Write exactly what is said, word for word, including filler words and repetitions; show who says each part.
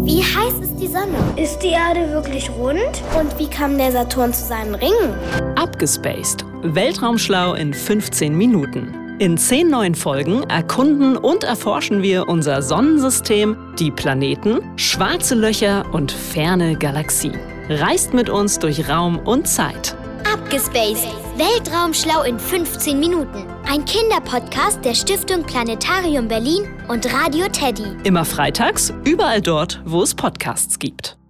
Speaker 1: Wie heiß ist die Sonne?
Speaker 2: Ist die Erde wirklich rund?
Speaker 1: Und wie kam der Saturn zu seinen Ringen?
Speaker 3: Abgespaced. Weltraumschlau in fünfzehn Minuten. In zehn neuen Folgen erkunden und erforschen wir unser Sonnensystem, die Planeten, schwarze Löcher und ferne Galaxien. Reist mit uns durch Raum und Zeit.
Speaker 1: Abgespaced. Weltraumschlau in fünfzehn Minuten. Ein Kinderpodcast der Stiftung Planetarium Berlin und Radio Teddy.
Speaker 3: Immer freitags, überall dort, wo es Podcasts gibt.